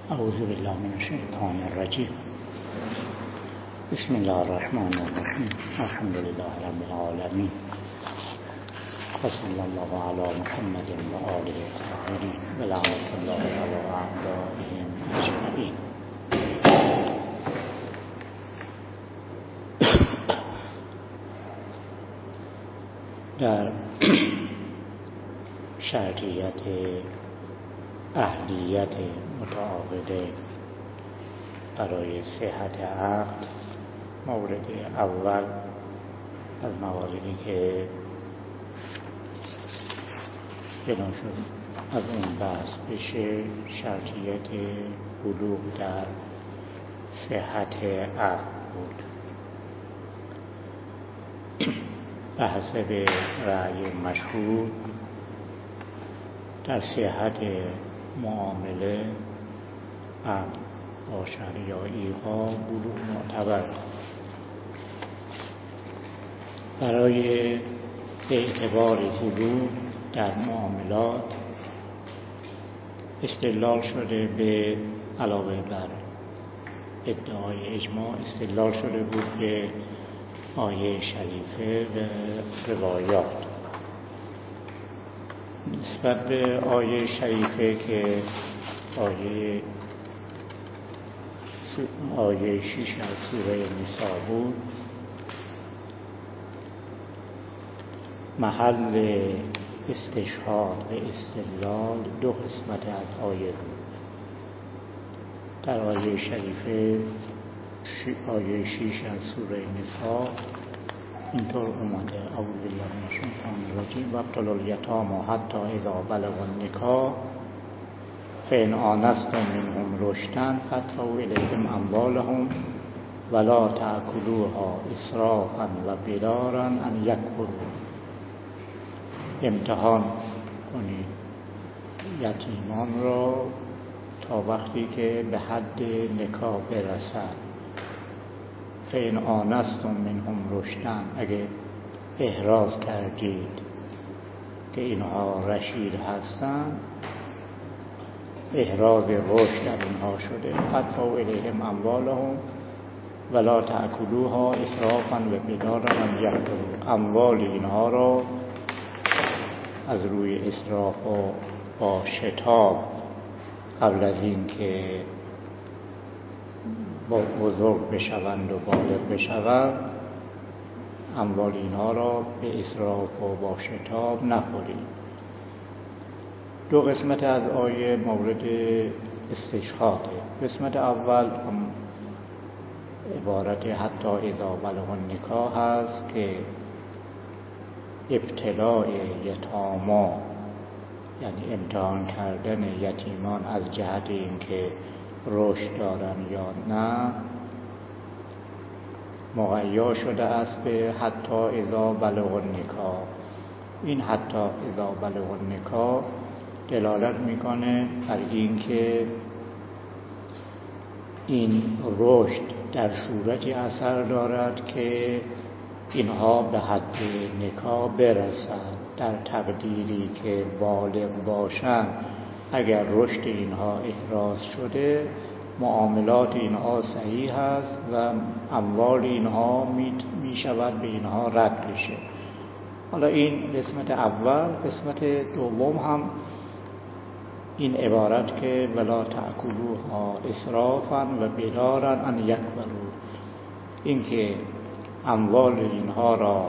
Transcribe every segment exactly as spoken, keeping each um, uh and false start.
اعوذ بالله من الشیطان الرجیم. بسم الله الرحمن الرحیم. الحمد لله رب العالمین و صلی الله علی محمد و آله الطاهرین و لعنة الله علی اعدائهم اجمعین. در شرطیت اهلیت متعاقد برای صحت عقد، مورد اول از مواردی که بنا شد از اون بحث بشه شرطیت بلوغ در صحت عقد بود. به حسب رأی مشهور در صحت معامله عقد با شرع ایقاع بلوغ معتبر. برای اعتبار بلوغ در معاملات استدلال شده، به علاوه بر ادعای اجماع استدلال شده بود به آیه شریفه و روایات. نسبت به آیه شریفه که آیه آیه شیش از سوره نساء بود، محل استشهاد و استدلال دو قسمت از آیه بود. در آیه شریفه آیه شیش از سوره نساء اینطور اومده: اعوذ بالله من الشیطان الرجیم و ابتلوا الیتامی حتی اذا بلغوا النکاح فإن آنستم منهم رشدا فادفعوا الیهم اموالهم ولا تأکلوها اسرافا و بدارا ان یکبروا. امتحان کنید یتیمان را تا وقتی که به حد نکاح برسند. فإن آنستم منهم رشدا، اگه احراز کردید که اینها رشید هستند، احراز رشد در اینها شده، فادفعوا الیهم اموالهم ولا تأکلوها اسرافا و بدارا ان یکبروا. اموال اینها را از روی اسراف و با شتاب قبل از این که بزرگ بشوند و بالغ بشوند، اموال اینها را به اسراف و با شتاب نخورید. دو قسمت از آیه مورد استشهاده. قسمت اول عبارت حتی اذا بلغ النکاح هست که ابتلاء یتاما، یعنی امتحان کردن یتیمان از جهت اینکه رشد دارن یا نه، مقید شده است به حتی اذا بلغ النکاح. این حتی اذا بلغ النکاح دلالت میکنه بر اینکه این رشد در صورتی اثر دارد که اینها به حد نکاح برسند. در تقدیری که بالغ باشند، اگر رشد اینها احراز شده، معاملات اینها صحیح است و اموال اینها می شود به اینها رد بشه. حالا این قسمت اول. قسمت دوم هم این عبارت که ولا تأکلوها اسرافا و بدارا ان یکبروا، این که اموال اینها را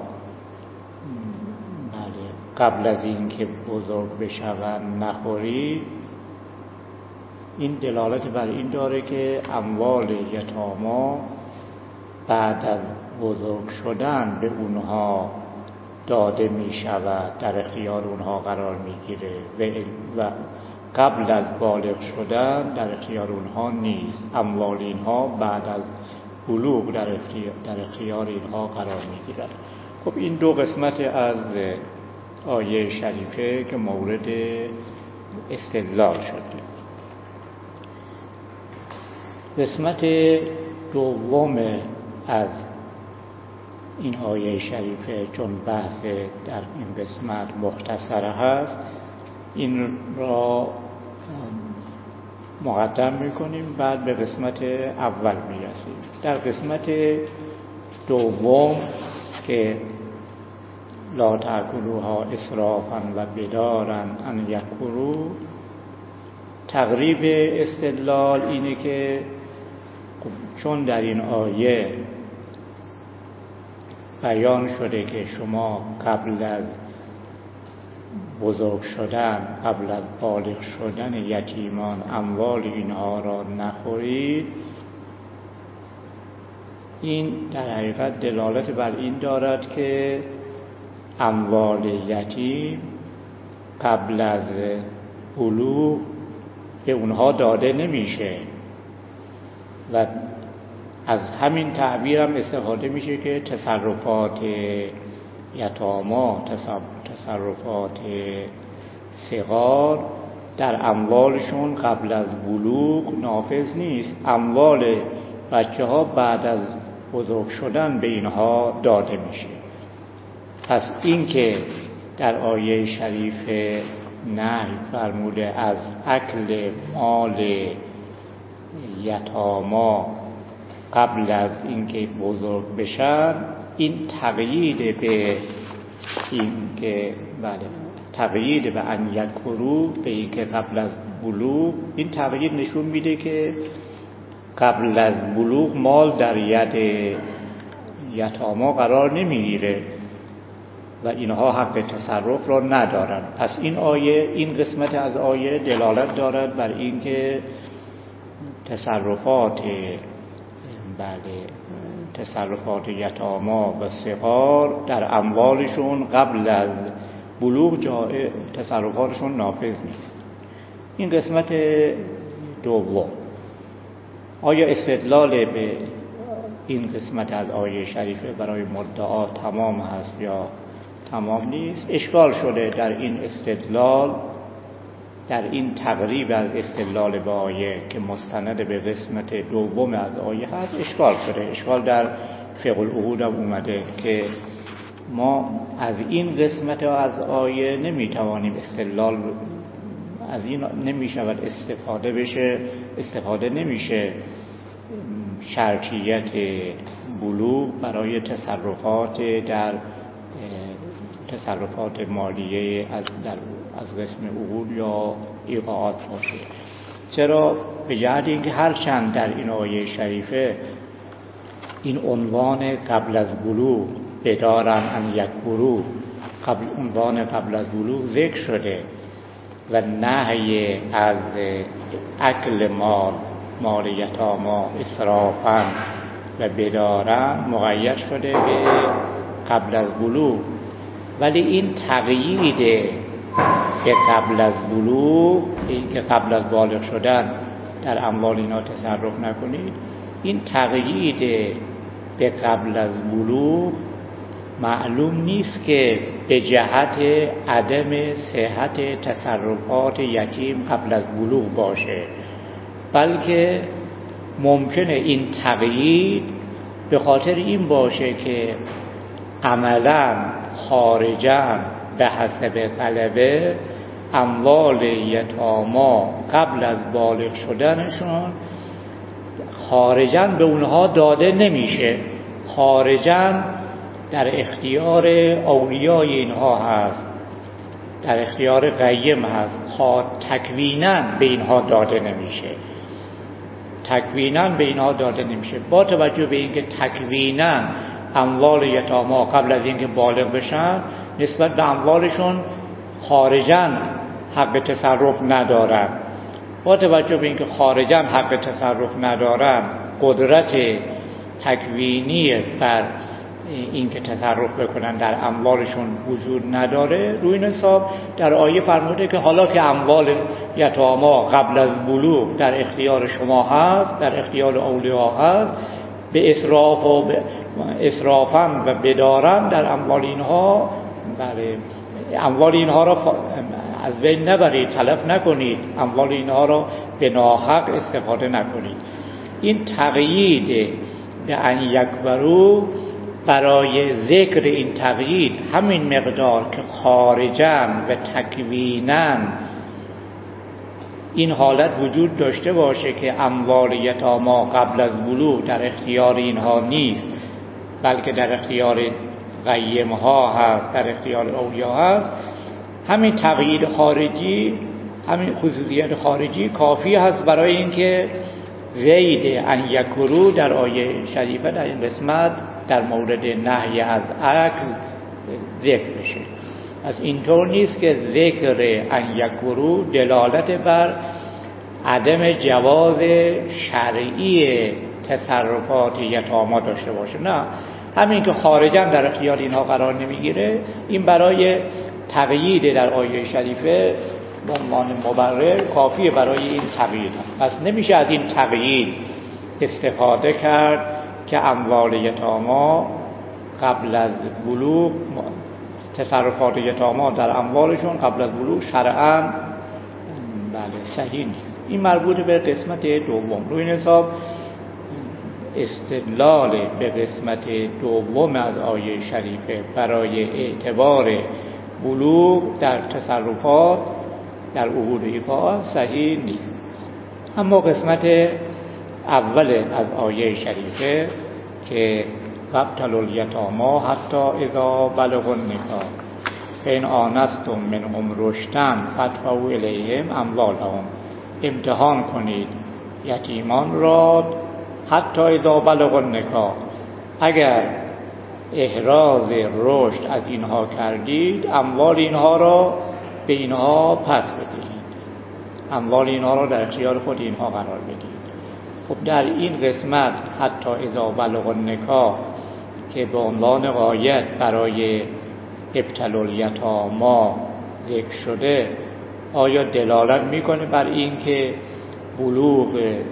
قبل از این که بزرگ بشوند نخوری، این دلالت بر این داره که اموال یتاما بعد از بزرگ شدن به اونها داده می شود، در اختیار اونها قرار می گیره و قبل از بالغ شدن در اختیار اونها نیست. اموال اینها بعد از بلوغ در اختیار, در اختیار اینها قرار می گیرد. خب این دو قسمت از آیه شریفه که مورد استدلال شده. قسمت دوم از این آیه شریفه، چون بحث در این قسمت مختصر هست، این را مقدم میکنیم، بعد به قسمت اول میرسیم. در قسمت دوم که لا تأکلوها اسرافا و بدارا ان یکبروا، تقریب استدلال اینه که چون در این آیه بیان شده که شما قبل از بزرگ شدن، قبل از بالغ شدن یتیمان اموال اینها را نخورید، این در حقیقت دلالت بر این دارد که اموال یتیم قبل از بلوغ به اونها داده نمیشه و از همین تعبیر هم استفاده میشه که تصرفات یتاما، تصرفات صغار در اموالشون قبل از بلوغ نافذ نیست. اموال بچه ها بعد از بزرگ شدن به اینها داده میشه. پس این که در آیه شریف نهی فرموده از اکل مال یتاما قبل از اینکه بزرگ بشن، این تقیید به این که بله تقیید به ان یکبروا، به این که قبل از بلوغ، این تقیید نشون میده که قبل از بلوغ مال در ید یتاما قرار نمیگیره و اینها حق تصرف را ندارند. پس این آیه، این قسمت از آیه دلالت دارد بر اینکه تصرفات بله تصرفات یتاما و صغار در اموالشون قبل از بلوغ جای تصرفاتشون نافذ نیست. این قسمت دوم. آیا استدلال به این قسمت از آیه شریفه برای مدعا تمام هست یا تمام نیست؟ اشکال شده در این استدلال، در این تقریب از استدلال به آیه که مستند به قسمت دوم از آیه هست اشکال شده. اشکال در فقه العقود هم اومده که ما از این قسمت از آیه نمیتوانیم استدلال، از این نمیشود استفاده بشه، استفاده نمیشه شرطیت بلوغ برای تصرفات در تصرفات مالیه از در از قسم عقود یا ایقاعات باشه. چرا؟ به جهت اینکه هر چند در این آیه شریفه این عنوان قبل از بلوغ بدارن ان یکبروا، قبل عنوان قبل از بلوغ ذکر شده و نهی از اکل مال مال یتاما اسرافا و بدارن مقید شده به قبل از بلوغ، ولی این تقیید که قبل از بلوغ، این که قبل از بالغ شدن در اموال اینا تصرف نکنید، این تقیید به قبل از بلوغ معلوم نیست که به جهت عدم صحت تصرفات یتیم قبل از بلوغ باشه، بلکه ممکنه این تقیید به خاطر این باشه که عملاً خارجاً به حسب غلبه اموال یتاما قبل از بالغ شدنشون خارجاً به اونها داده نمیشه، خارجاً در اختیار اولیای اینها هست، در اختیار قیم هست، خواه تکویناً به اینها داده نمیشه، تکویناً به اینها داده نمیشه. با توجه به اینکه تکویناً اموال یتاما قبل از اینکه بالغ بشن نسبت به اموالشون خارجاً حق تصرف ندارن، با توجه به اینکه خارجاً حق تصرف ندارن، قدرت تکوینی بر اینکه تصرف بکنن در اموالشون وجود نداره، روی این حساب در آیه فرموده که حالا که اموال یتاما قبل از بلوغ در اختیار شما هست، در اختیار اولیا هست، به اسراف و به اسرافن و بدارن در اموال اینها، بله اموال اینها را از بین نبرید، تلف نکنید، اموال اینها را به ناحق استفاده نکنید. این تقیید به ان یکبروا، برای ذکر این تقیید همین مقدار که خارجاً و تکویناً این حالت وجود داشته باشه که اموال یتاما قبل از بلوغ در اختیار اینها نیست، بلکه در اختیار قیمها هست، در اختیار اولیا هست، همین تقیید خارجی، همین خصوصیت خارجی کافی هست برای اینکه زید ان یکرو در آیه شریفه در این قسمت در مورد نهی از اکل ذکر بشه. از اینطور نیست که ذکر ان یکرو دلالت بر عدم جواز شرعی تصرفات یتاما داشته باشه، نه، همین که خارجاً در اختیار اینها قرار نمیگیره این برای تقیید در آیه شریفه به عنوان مبرر کافیه برای این تقیید. پس نمیشه از این تقیید استفاده کرد که اموال یتاما قبل از بلوغ، تصرفات یتاما در اموالشون قبل از بلوغ شرعاً بله صحیح نیست. این مربوط به قسمت دوم. روی این حساب استدلال به قسمت دوم از آیه شریفه برای اعتبار بلوغ در تصرفات در عقود ایفا صحیح نیست. اما قسمت اول از آیه شریفه که وابتلوا الیتاما حتی اذا بلغوا النکاح فإن آنستم منهم رشدا فادفعوا الیهم اموالهم، امتحان کنید یتیمان را حتی اذا بلغوا النکاح، اگر احراز رشد از اینها کردید اموال اینها را به اینها پس بدهید، اموال اینها را در اختیار خود اینها قرار بدید. خب در این قسمت حتی اذا بلغوا النکاح که به عنوان غایت برای ابتلوا الیتاما ذکر شده، آیا دلالت میکنه بر این که بلوغ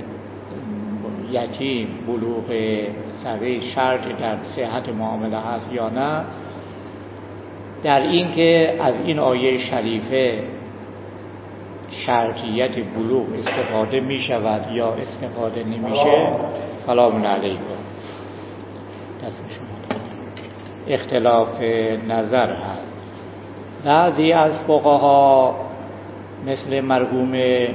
یتیم، بلوغ صغیر شرط در صحت معامله هست یا نه؟ در این که از این آیه شریفه شرطیت بلوغ استفاده می شود یا استفاده نمیشه، سلام علیکم، دست شما اختلاف نظر هست. بعضی از فقها مثل مرحوم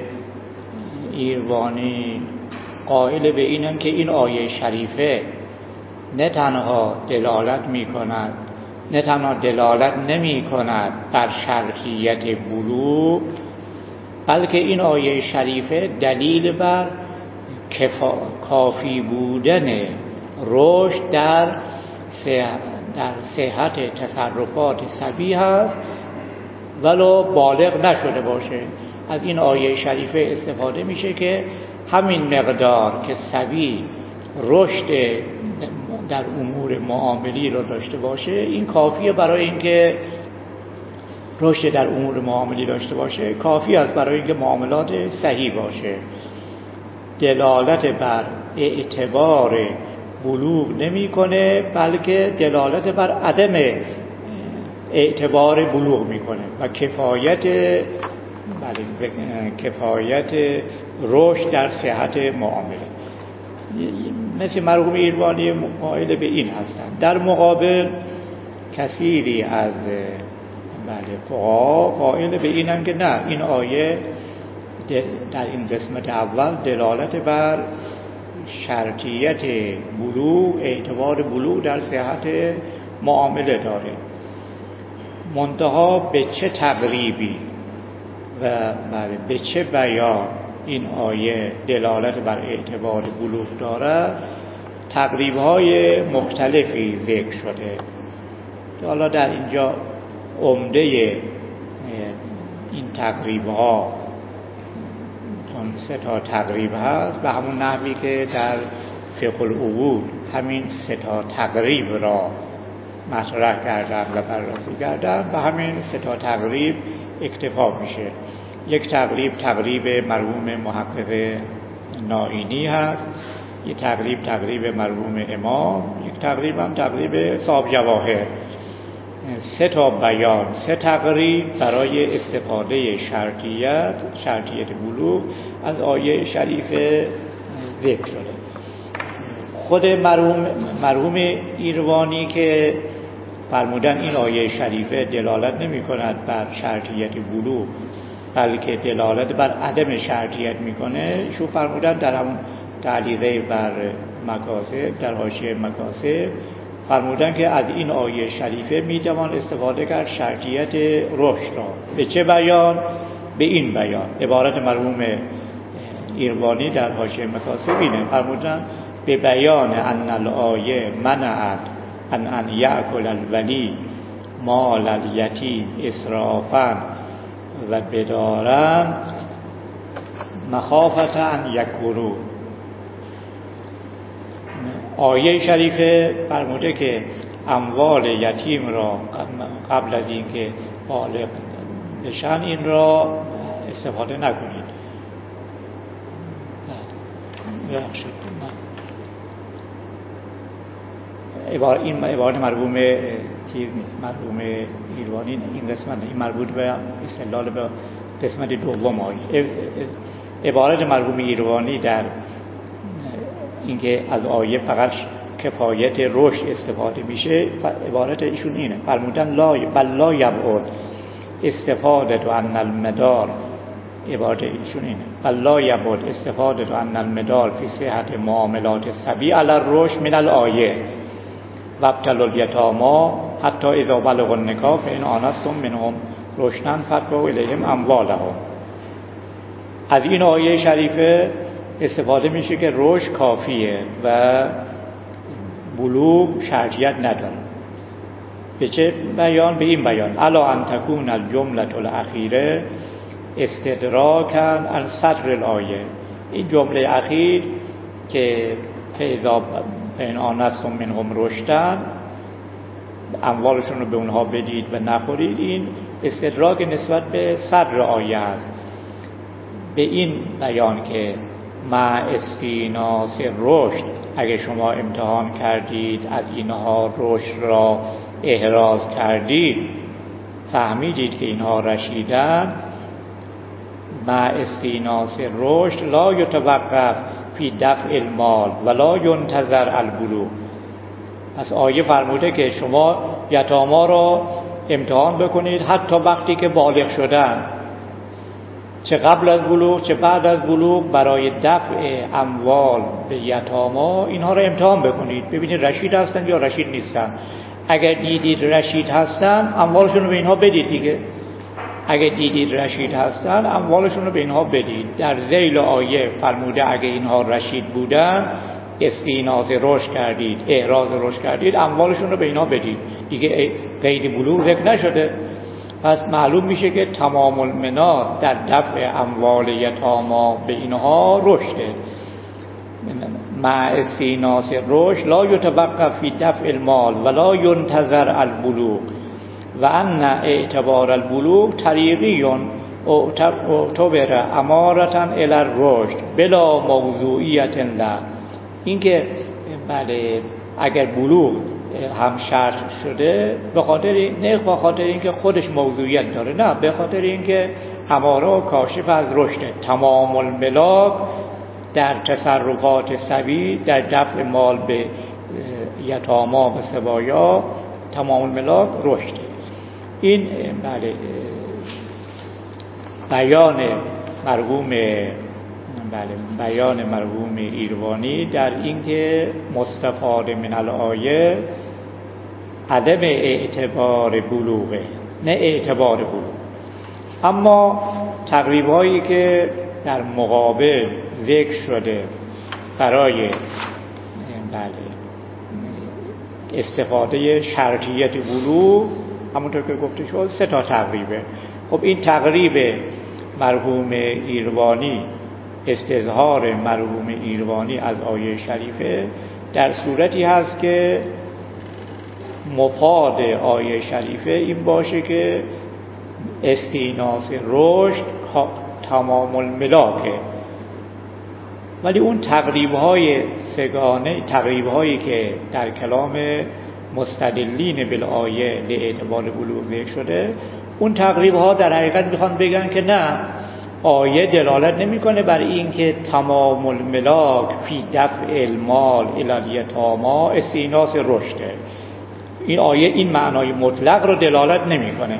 ایروانی قائل به اینن که این آیه شریفه نه تنها دلالت می کند نه تنها دلالت نمی کند بر شرطیت بلوغ، بلکه این آیه شریفه دلیل بر کفا... کافی بودن رشد در صحت در صحت تصرفات صبی هست ولو بالغ نشده باشه. از این آیه شریفه استفاده میشه که همین مقدار که صبی رشد در امور معاملی رو داشته باشه این کافیه برای اینکه رشد در امور معاملی داشته باشه، کافی است برای اینکه معاملات صحیح باشه. دلالت بر اعتبار بلوغ نمیکنه، بلکه دلالت بر عدم اعتبار بلوغ میکنه و کفایت بله کفایت رشد در صحت معامله. مثل مرحوم ایروانی قائل به این هستند. در مقابل کثیری از بله فقها قائل به اینن که نه، این آیه در این قسمت اول دلالت بر شرطیت بلوغ، اعتبار بلوغ در صحت معامله داره، منتها به چه تقریبی و بله به چه بیان این آیه دلالت بر اعتبار بلوغ دارد تقریب‌های مختلفی ذکر شده. حالا در اینجا عمده این تقریب‌ها چون سه تا تقریب هست به همون نحوی که در فقه العقود همین سه تا تقریب را مطرح کردن و بررسی کردن، به همین سه تا تقریب اکتفا میشه. یک تقریب تقریب مرحوم محقق نائینی هست، یک تقریب تقریب مرحوم امام، یک تقریب هم تقریب صاحب جواهر. سه تا بیان، سه تقریب برای استفاده شرطیت شرطیت بلوغ از آیه شریفه ذکر شده. خود مرحوم مرحوم ایروانی که فرمودن این آیه شریفه دلالت نمی کند بر شرطیت بلوغ بلکه دلالت بر عدم شرطیت میکنه. ایشون فرمودن در همون تعلیقه بر مکاسب، در حاشیه مکاسب فرمودن که از این آیه شریفه میتوان استفاده کرد شرطیت رشد را. به چه بیان؟ به این بیان. عبارت مرحوم ایروانی در حاشیه مکاسب اینه، فرمودن به بیان ان الآیه منعت ان ان یأکل الولی مال الیتیم اسرافا و بدارن مخافت ان یکبروا. آیه شریفه فرموده که اموال یتیم را قبل از اینکه بالغ بشن این را استفاده نکنید. عبارت این عبارت مرحوم چیز نیست، مرحوم ایروانی این قسمت این مربوط به استدلال به قسمت دوم آیه. عبارت مرحوم ایروانی در اینکه از آیه فقط کفایت رشد استفاده میشه، عبارت ایشون اینه، فرمودن لا بل لا یبعد استفاده تو ان المدار، عبارت ایشون اینه بل لا یبعد استفاده تو ان المدار فی صحت معاملات الصبی علی الرشد من الآیه و ابتلوا الیتامی حتی اذا بلغوا النکاح فان آنستم منهم رشدا فادفعوا الیهم اموالهم. از این آیه شریفه استفاده میشه که رشد کافیه و بلوغ شرطیت نداره. به چه بیان؟ به این بیان الا ان تکون الجمله الاخیره استدراکا عن صدر الآیه. این جمله اخیر که فاذا فان آنستم منهم رشدا، اموالشون رو به اونها بدید و نخورید، این استدراک نسبت به صدر آیه است. به این بیان که مع استیناس رشد، اگه شما امتحان کردید از اینها رشد را احراز کردید، فهمیدید که اینها رشیدن، مع استیناس رشد لا یتوقف فی دفع المال ولا ینتظر البلوغ. پس آیه فرموده که شما یتاما را امتحان بکنید حتی وقتی که بالغ شدن، چه قبل از بلوغ چه بعد از بلوغ، برای دفع اموال به یتاما اینها را امتحان بکنید، ببینید رشید هستن یا رشید نیستن. اگر دیدید رشید هستن اموالشون رو به اینها بدید دیگه. اگر دیدید رشید هستن اموالشون رو به اینها بدید. در ذیل آیه فرموده اگر اینها رشید بودن، استیناس رشد کردید، احراز رشد کردید، اموالشون رو به اینها بدید دیگه. قید بلوغ ذکر نشده. پس معلوم میشه که تمام المنات در دفع اموال یتاما به اینها رشده. مع استیناس رشد لا یتوقف فی دفع المال ولا ینتظر البلوغ و ان اعتبار البلوغ طریقیون اعتبر امارتا الی الرشد بلا موضوعیت له. این که بله اگر بلوغ هم شرط شده به خاطر نه به خاطر اینکه خودش موضوعیت داره، نه به خاطر اینکه اماره و کاشف از رشده. تمام الملاک در تصرفات صبی، در دفع مال به یتاما و سبایا، تمام الملاک رشده. این بله بیان مرحوم بله بیان مرحوم ایروانی در اینکه مستفاد من الآیه عدم اعتبار بلوغه، نه اعتبار بلوغ. اما تقریبایی که در مقابل ذکر شده برای بله استفاده شرطیت بلوغ، همونطور که گفته شد سه تا تقریبه. خب این تقریب مرحوم ایروانی، استظهار مرحوم ایروانی از آیه شریفه در صورتی هست که مفاد آیه شریفه این باشه که استیناس رشد تمام الملاکه. ولی اون تقریب‌های سگانه، تقریب‌هایی که در کلام مستدلین بالآیه لاعتبار بلوغ ذکر شده، اون تقریب‌ها در حقیقت میخوان بگن که نه، آیه دلالت نمیکنه بر این که تمام الملاک فی دفع المال الی الیتاما استیناس رشده. این آیه این معنای مطلق رو دلالت نمیکنه.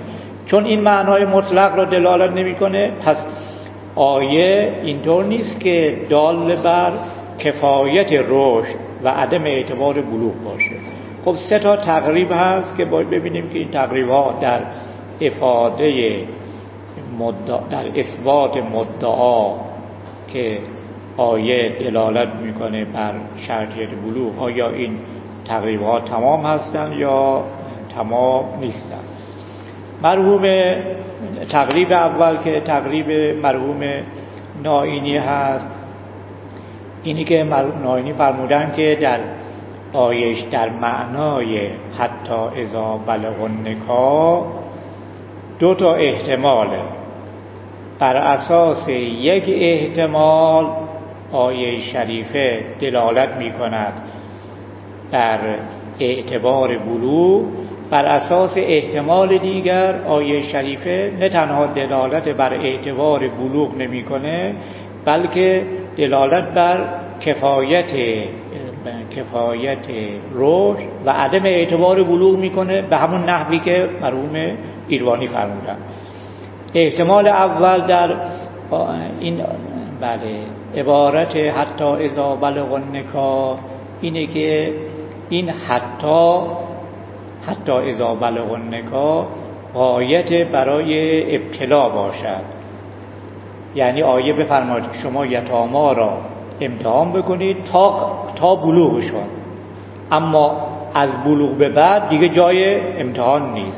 چون این معنای مطلق را دلالت نمیکنه، پس آیه اینطور نیست که دال بر کفایت رشد و عدم اعتبار بلوغ باشه. خب سه تا تقریب هست که باید ببینیم که این تقریب ها در افاده مدعا، در اثبات مدعا که آیه دلالت میکنه بر شرطیت بلوغ، آیا این تقریب ها تمام هستند یا تمام نیستند. مرحوم تقریب اول که تقریب مرحوم نائینی هست، اینی که مرحوم نائینی فرمودن که در آیش در معنای حتی اذا بلغ النکاح دو تا احتماله. بر اساس یک احتمال آیه شریفه دلالت می کند بر اعتبار بلوغ، بر اساس احتمال دیگر آیه شریفه نه تنها دلالت بر اعتبار بلوغ نمی‌کنه، بلکه دلالت بر کفایت کفایت رشد و عدم اعتبار بلوغ میکنه، به همون نحوی که مرحوم ایروانی فرمودن. احتمال اول در این بله عبارت حتی اذا بلغ النکاح اینه که این حتی حتی اذا بلغ النکاح غایت برای ابتلا باشد. یعنی آیه بفرماید شما یتاما را امتحان بکنید تا تا بلوغشون، اما از بلوغ به بعد دیگه جای امتحان نیست.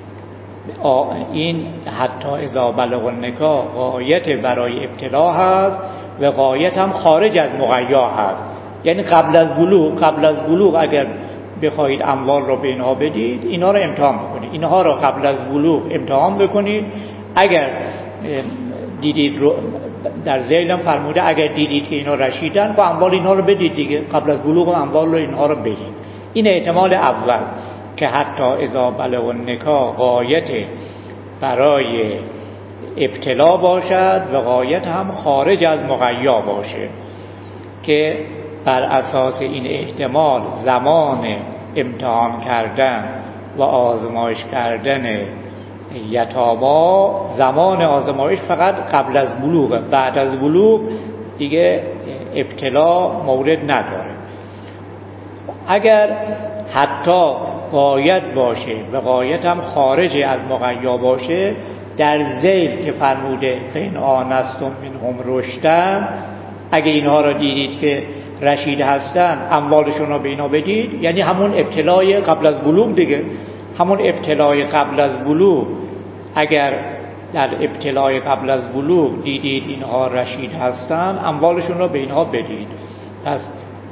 این حتی اذا بلغ النکاح غایت برای ابتلا هست و غایت هم خارج از مقیا هست. یعنی قبل از بلوغ قبل از بلوغ اگر بخواهید اموال را به اینها بدید، اینها را امتحان بکنید، اینها را قبل از بلوغ امتحان بکنید. اگر دیدید رو در ذیلم فرموده اگر دیدید که اینا رشیدن، با اموال اینها رو بدید دیگه، قبل از بلوغ اموال رو اینها رو بدید. این احتمال اول که حتی اذا بلغ النکاح غایت برای ابتلا باشد و غایت هم خارج از مقیا باشه، که بر اساس این احتمال زمان امتحان کردن و آزمایش کردن یتاما، زمان آزمایش فقط قبل از بلوغ، بعد از بلوغ دیگه ابتلا مورد نداره. اگر حتی غایت باشه و غایت هم خارج از مقیا باشه، در ذیل که فرموده فین آنستم منهم رشدن، اگه اینها را دیدید که رشید هستن اموالشون را به اینا بدید، یعنی همون ابتلای قبل از بلوغ دیگه، همون ابتلای قبل از بلوغ. اگر در ابتلای قبل از بلوغ دیدید اینها رشید هستن، اموالشون را به اینها بدید. پس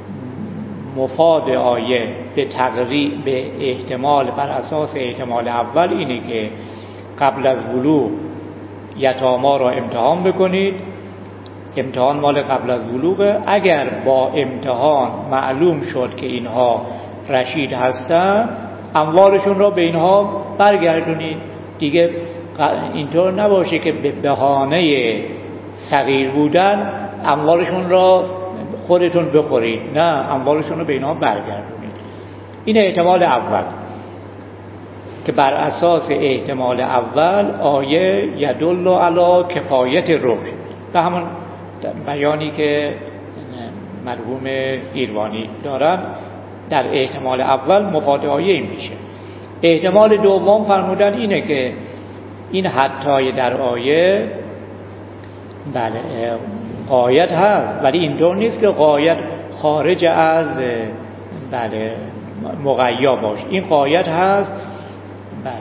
مفاد آیه به تقریب به احتمال بر اساس احتمال اول اینه که قبل از بلوغ یتاما را امتحان بکنید. امتحان مال قبل از بلوغه. اگر با امتحان معلوم شد که اینها رشید هستن، اموالشون را به اینها برگردونید. دیگه اینطور نباشه که به بهانه صغیر بودن اموالشون را خودتون بخورید، نه، اموالشون رو به اینها برگردونید. این احتمال اول که بر اساس احتمال اول آیه یدل علی کفایت رشد، به همون بیانی که مرحوم ایروانی دارن در احتمال اول مفاد آیه این میشه. احتمال دوم فرمودن اینه که این حتی در آیه بله غایت هست، ولی اینطور نیست که غایت خارج از بله مقیا باشه. این غایت هست بله،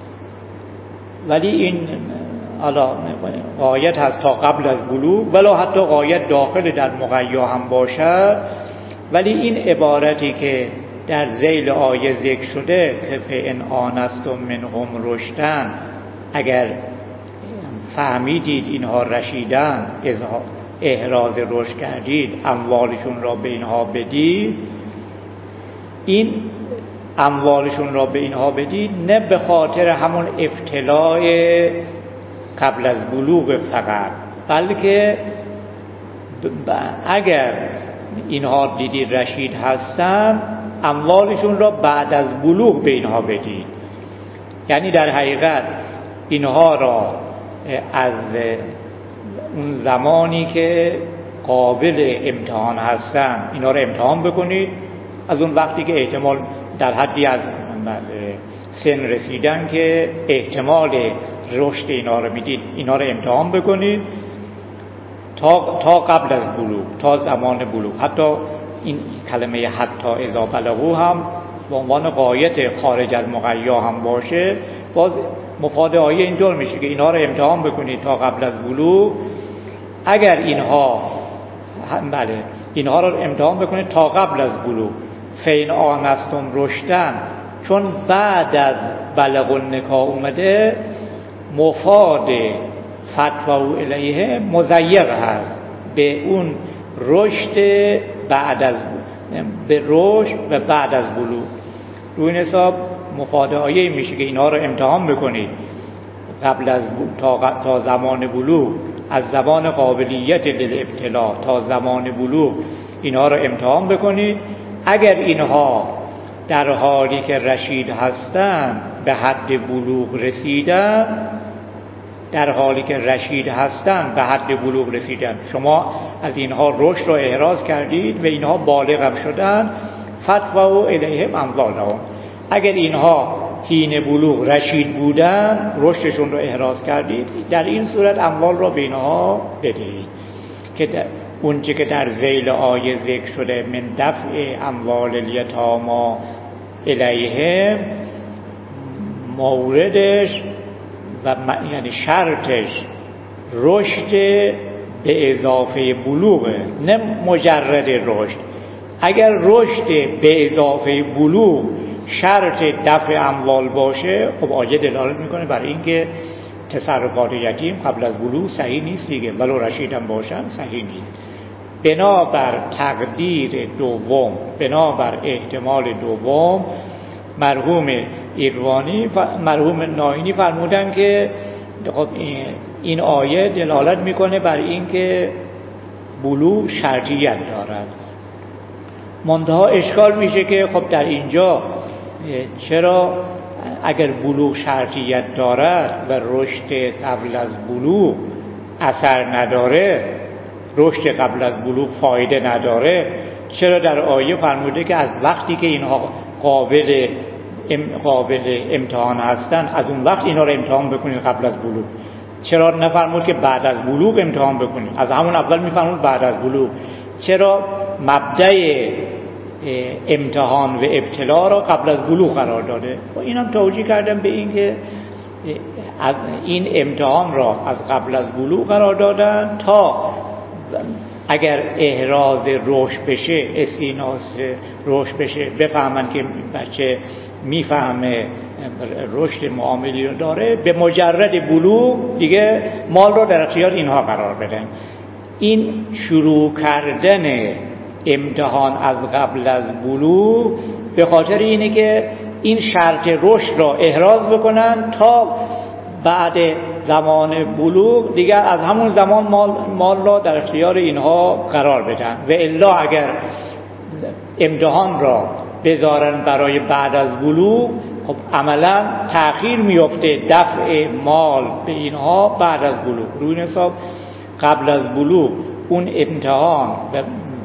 ولی این حالا غایت هست تا قبل از بلوغ، ولی حتی غایت داخل در مقیا هم باشد. ولی این عبارتی که در ذیل آیه ذکر شده که فإن آنستم منهم رشدن، اگر فهمیدید اینها رشیدن، احراز رشد کردید، اموالشون را به اینها بدید. این اموالشون را به اینها بدید نه به خاطر همون ابتلای قبل از بلوغ فقط، بلکه اگر اینها دیدید رشید هستن، اموالشون را بعد از بلوغ به اینها بدید. یعنی در حقیقت اینها را از اون زمانی که قابل امتحان هستن اینا رو امتحان بکنید، از اون وقتی که احتمال در حدی از سن رسیدن که احتمال رشد اینا رو میدید اینا رو امتحان بکنید تا تا قبل از بلوغ، تا زمان بلوغ. حتی این کلمه حتی اذا بلغوا هم به عنوان غایت خارج از مقیا هم باشه، باز مفاد آیه اینطور میشه که اینها رو امتحان بکنید تا قبل از بلوغ. اگر اینها بله اینها رو امتحان بکنید تا قبل از بلوغ. فین آنستم رشدن، چون بعد از بلغ النکاح اومده مفاد فتوی الیه مضیق هست به اون رشد بعد از به رشد و بعد از بلوغ. روی این حساب مفاد آیه میشه که اینها رو امتحان بکنید قبل از تا, تا زمان بلوغ، از زمان قابلیت للابتلاء تا زمان بلوغ اینها رو امتحان بکنید. اگر اینها در حالی که رشید هستن به حد بلوغ رسیدن، در حالی که رشید هستن به حد بلوغ رسیدن، شما از اینها رشد رو احراز کردید و اینها بالغ هم شدن، فتووا الیهم اموالهم. اگر اینها حین بلوغ رشید بودن، رشدشون رو احراز کردید، در این صورت اموال رو به اینها بدهید. که اون چه که در ذیل آیه ذکر شده من دفع اموال الیتاما الیهم، موردش و یعنی شرطش رشد به اضافه بلوغه، نه مجرد رشد. اگر رشد به اضافه بلوغ شرط دفع اموال باشه، خب آیه دلالت میکنه برای اینکه تصرفات یتیم قبل از بلوغ صحیح نیست دیگه، ولو رشید هم باشن صحیح نیست. بنابر تقدیر دوم، بنابر احتمال دوم، مرحوم ایروانی و مرحوم ناینی فرمودن که خب این آیه دلالت میکنه بر اینکه بلوغ شرطیت دارد. منتها اشکال میشه که خب در اینجا چرا اگر بلوغ شرطیت دارد و رشد قبل از بلوغ اثر نداره، رشد قبل از بلوغ فایده نداره، چرا در آیه فرموده که از وقتی که اینها قابل قابل امتحان هستن از اون وقت اینا رو امتحان بکنید قبل از بلوغ؟ چرا نفرمود که بعد از بلوغ امتحان بکنید؟ از همون اول میفرمود بعد از بلوغ. چرا مبدأ امتحان و ابتلا را قبل از بلوغ قرار داده؟ و اینم توجیه کردم به این که از این امتحان را از قبل از بلوغ قرار دادن تا اگر احراز رشد بشه، استیناس رشد بشه، بفهمن که بچه میفهمه رشد معاملی رو داره، به مجرد بلوغ دیگه مال رو در اختیار اینها قرار بدن. این شروع کردن امتحان از قبل از بلوغ به خاطر اینه که این شرط رشد را احراز بکنن تا بعد زمان بلوغ دیگر از همون زمان مال, مال را در اختیار اینها قرار بدن. و الا اگر امتحان را بذارن برای بعد از بلوغ، خب عملا تأخیر میفته دفع مال به اینها بعد از بلوغ. روی این حساب قبل از بلوغ اون امتحان و,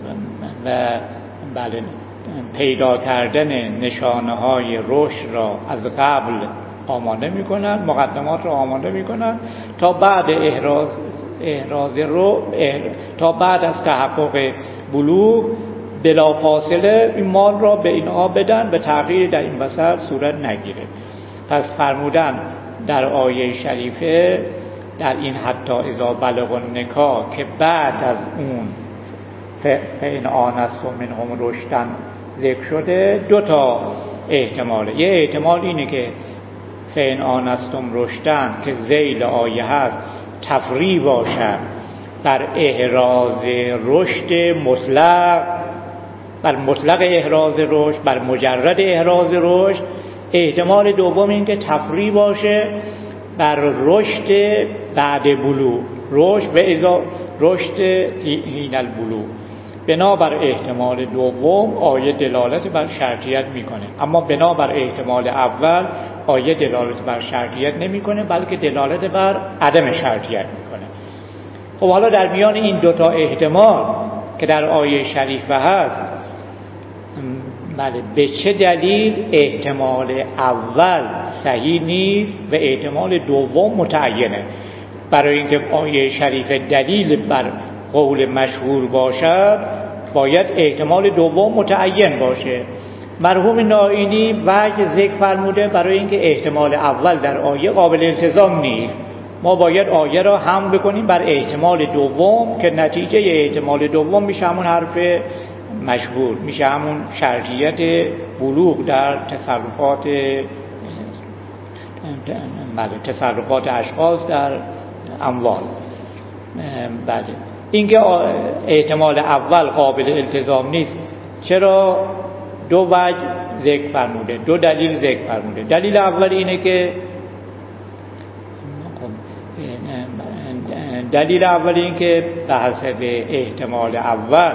و بله پیدا کردن نشانه های رشد را از قبل آماده میکنن، مقدمات رو آماده میکنن تا بعد احراز احراز رو تا بعد از تحقق بلوغ بلا فاصله این مال را به اینها بدن، به تغییر در این وسط صورت نگیره. پس فرمودن در آیه شریفه در این حتی اذا بلغ النکاح که بعد از اون فإن آنستم منهم رشدا ذکر شده، دو تا احتماله. یه احتمال اینه که فإن آنستم رشدا که ذیل آیه هست تفریع باشد بر احراز رشد مطلق، بر مطلق احراز رشد، بر مجرد احراز رشد. احتمال دوم این که تفریع باشه بر رشد بعد بلوغ، رشد و اذا رشد حین البلوغ. بنابر احتمال دوم آیه دلالت بر شرطیت میکنه، اما بنابر احتمال اول آیه دلالت بر شرطیت نمیکنه، بلکه دلالت بر عدم شرطیت میکنه. خب حالا در میان این دوتا احتمال که در آیه شریفه هست، بله، به چه دلیل احتمال اول صحیح نیست و احتمال دوم متعینه؟ برای اینکه آیه شریفه دلیل بر قول مشهور باشد باید احتمال دوم متعین باشه. مرحوم نائینی وجه ذکر فرموده برای اینکه احتمال اول در آیه قابل التزام نیست، ما باید آیه را حمل بکنیم بر احتمال دوم که نتیجه احتمال دوم میشه همون حرف مشهور، میشه همون شرطیت بلوغ در تصرفات بله تصرفات اشخاص در اموال. بله، اینکه احتمال اول قابل التزام نیست چرا؟ دو وجه ذکر فرموده، دو دلیل ذکر فرموده. دلیل اول اینه که دلیل اول این که به حسب احتمال اول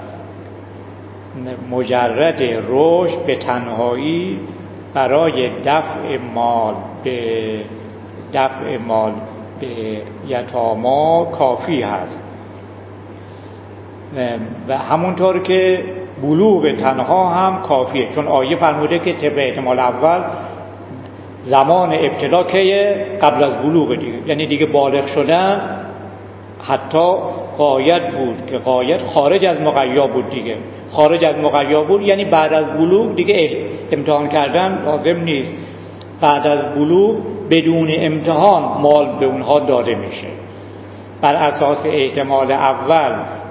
مجرد رشد به تنهایی برای دفع مال به دفع مال به یتاما کافی هست و همونطور که بلوغ تنها هم کافیه، چون آیه فرموده که طبق احتمال اول زمان ابتلا که قبل از بلوغ دیگه، یعنی دیگه بالغ شدن حتی غایت بود که غایت خارج از مقیا بود دیگه، خارج از مقیا بود یعنی بعد از بلوغ دیگه امتحان کردن لازم نیست، بعد از بلوغ بدون امتحان مال به اونها داده میشه. بر اساس احتمال اول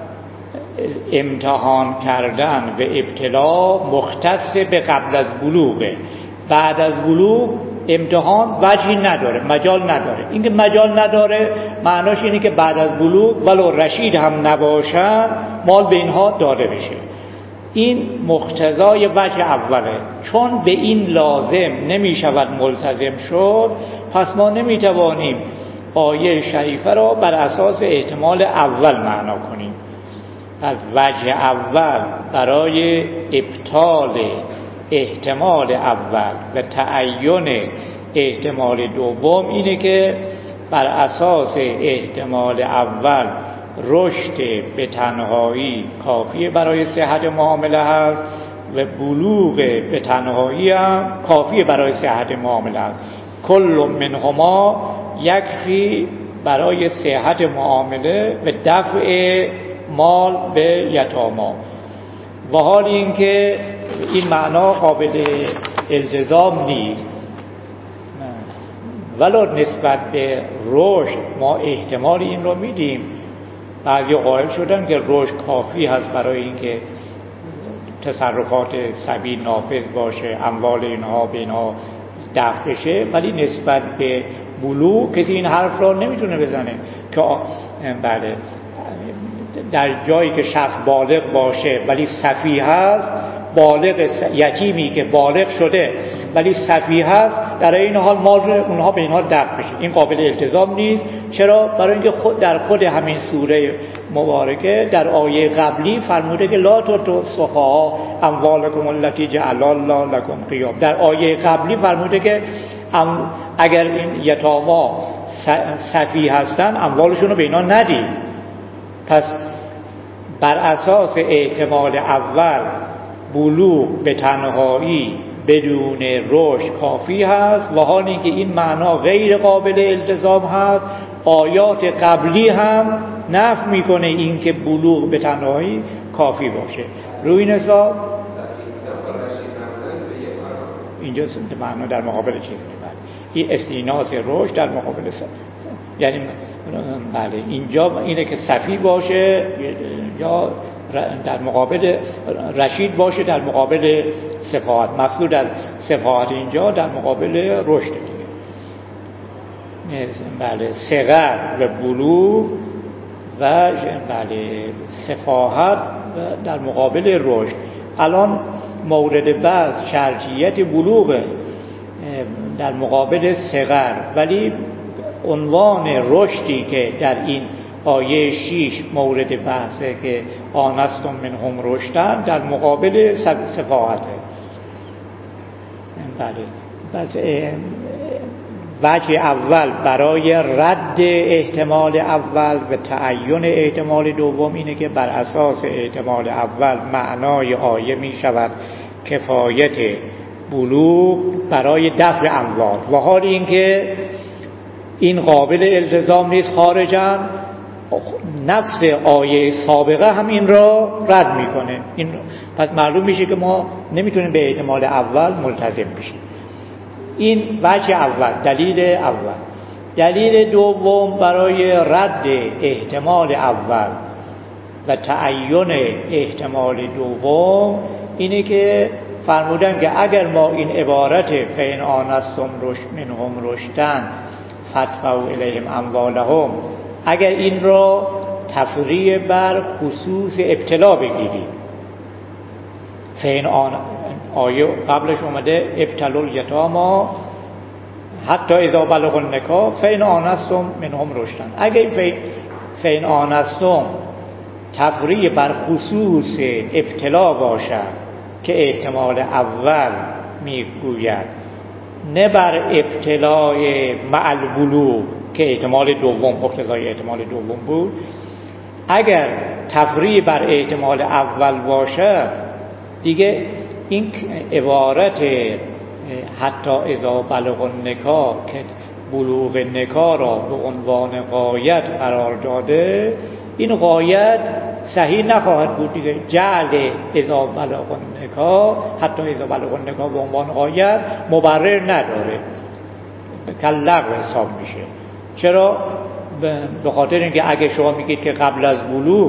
امتحان کردن و ابتلا مختص به قبل از بلوغه، بعد از بلوغ امتحان وجهی نداره، مجال نداره. اینکه مجال نداره معناش اینه که بعد از بلوغ ولو رشید هم نباشن مال به اینها داده بشه. این مقتضای وجه اوله. چون به این لازم نمی شود ملتزم شد، پس ما نمی توانیم آیه شریفه را بر اساس احتمال اول معنا کنیم. از وجه اول برای ابطال احتمال اول و تعین احتمال دوم اینه که بر اساس احتمال اول رشد به تنهایی کافی برای صحت معامله هست و بلوغ به تنهایی هم کافی برای صحت معامله هست. کل منهما یکفی برای صحت معامله و دفع مال به یتاما. و حال اینکه این معنا قابل التزام نیست، ولو نسبت به رشد ما احتمال این رو میدیم. بعضی قائل شدن که رشد کافی هست برای اینکه تصرفات صبی نافذ باشه، اموال اینها به اینها دفع بشه، ولی نسبت به بلوغ کسی این حرف را نمیتونه بزنه که بله در جایی که شخص بالغ باشه ولی سفیه هست، بالغ یتیمی که بالغ شده ولی سفیه هست، در این حال مال اونها به اینها دفع بشه، این قابل التزام نیست. چرا؟ برای اینکه خود در خود همین سوره مبارکه در آیه قبلی فرموده که لا تؤتوا السفهاء اموالکم التی جعل الله لکم قیاما. در آیه قبلی فرموده که اگر این یتاما سفیه هستن اموالشون رو به اینا ندید. پس بر اساس احتمال اول بلوغ به تنهایی بدون رشد کافی هست، و حال اینکه این معنا غیر قابل التزام هست، آیات قبلی هم نفی میکنه این که بلوغ به تنهایی کافی باشه. روی این حساب اینجا معنا در مقابل چی میبره؟ این استیناس رشد در مقابل سفر، یعنی بله اینجا اینه که صفی باشه یا در مقابل رشید باشه در مقابل سفاهت. مقصود از سفاهت اینجا در مقابل رشد دیگه. بله صغر و بلوغ و بله سفاهت در مقابل رشد. الان مورد بعض شرطیت بلوغ در مقابل صغر، ولی عنوان رشدی که در این آیه شش مورد بحثه که آنستم منهم رشدن، در مقابل سفاهته. بله. پس وجه اول برای رد احتمال اول و تعیین احتمال دوم اینه که بر اساس احتمال اول معنای آیه می شود کفایت بلوغ برای دفع اموال، و حال اینکه این قابل التزام نیست خارجاً، نفس آیه سابقه هم این را رد میکنه. این پس معلوم میشه که ما نمیتونیم به احتمال اول ملتزم بشیم. این وجه اول، دلیل اول. دلیل دوم برای رد احتمال اول و تعیین احتمال دوم اینه که فرمودن که اگر ما این عبارت فین آنستم رشد منهم رشدن فدفعوا الیهم اموالهم، اگر این را تفریع بر خصوص ابتلا بگیریم، فین آن آیه قبلش اومده ابتلوا الیتامی حتی اذا بلغوا النکاح فین آنستم منهم رشدن، اگر فین آنستم تفریع بر خصوص ابتلا باشد که احتمال اول میگوید، نه بر ابتلای مع البلوغ که احتمال دوم اقتضای احتمال دوم بود، اگر تفریع بر احتمال اول باشه دیگه این عبارت حتی اذا بلغ النکاح که بلوغ نکاح را به عنوان غایت قرار داده، این غایت صحیح نخواهد بود دیگه. جعل اذا بلغ النکاح حتی اذا بلغ النکاح به عنوان غایت مبرر نداره، کلغو حساب میشه. چرا؟ به خاطر اینکه اگه شما میگید که قبل از بلوغ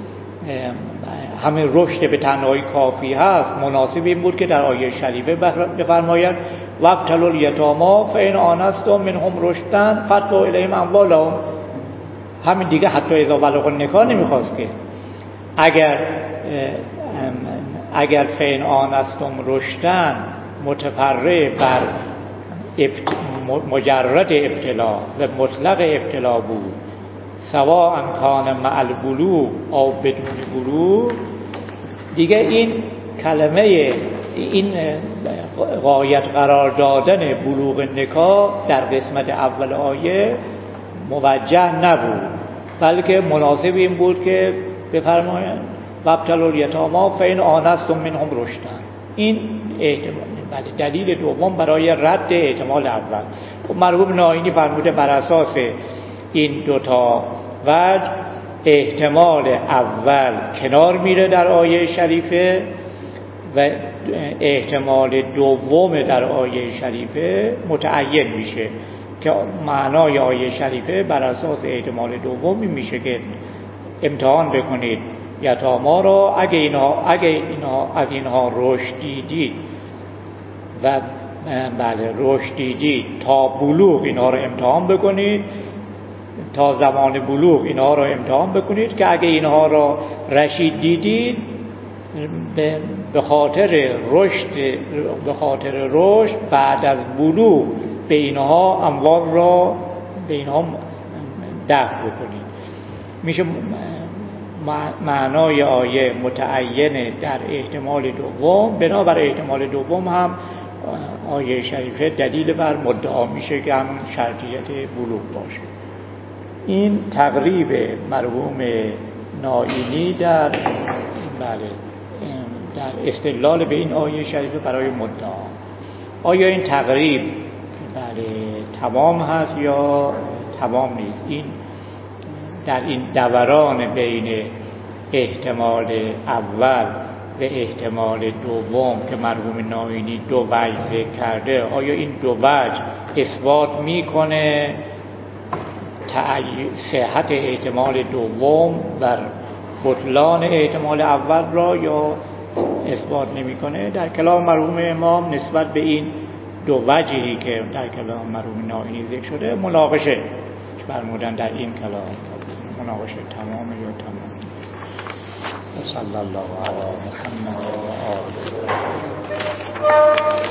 همین رشد به تنهایی کافی هست، مناسب این بود که در آیه شریفه بفرماید وابتلوا الیتامی فإن آنستم منهم رشدا فادفعوا الیهم اموالهم. همین دیگه حتی اذا بلغ النکاح نمیخواست که اگر اگر فإن آنستم رشدا متفرع بر مجرد ابتلا و مطلق ابتلا بود، سواء کان مع البلوغ او بدون بلوغ، دیگه این کلمه این غایت قرار دادن بلوغ نکاح در قسمت اول آیه موجه نبود، بلکه مناسب این بود که بفرمایند وابتلوا الیتامی فإن آنستم منهم رشدا. این احتمال بله دلیل دوم برای رد احتمال اول. خب مرحوم ناینی فرموده بر اساس این دوتا وجه احتمال اول کنار میره در آیه شریفه و احتمال دوم در آیه شریفه متعین میشه که معنای آیه شریفه بر اساس احتمال دومی میشه که امتحان بکنید یتاما را، اگه اینها اگه اینها از اینها رشد دیدید و بله رشد دیدید تا بلوغ اینها رو امتحان بکنید، تا زمان بلوغ اینها رو امتحان بکنید که اگه اینها را رشید دیدید به خاطر رشد به خاطر رشد بعد از بلوغ به اینها اموال را به اینها دفع بکنید. میشه معنای آیه متعین در احتمال دوم، بنابر احتمال دوم هم آیه شریفه دلیل بر مدعا میشه که همون شرطیت بلوغ باشه. این تقریب مرحوم ناینی در بله در استدلال به این آیه شریفه برای مدعا. آیا این تقریب بله تمام هست یا تمام نیست؟ این در این دوران بین احتمال اول و احتمال دوم که مرحوم ناینی دو وجه ذکر کرده، آیا این دو وجه اثبات میکنه صحت احتمال دوم و بطلان احتمال اول را یا اثبات نمیکنه؟ در کلام مرحوم امام نسبت به این دو وجهی که در کلام مرحوم ناینی ذکر شده مناقشه فرمودن. در این کلام مناقشه تمام یا تمام. صلی الله علی محمد و آله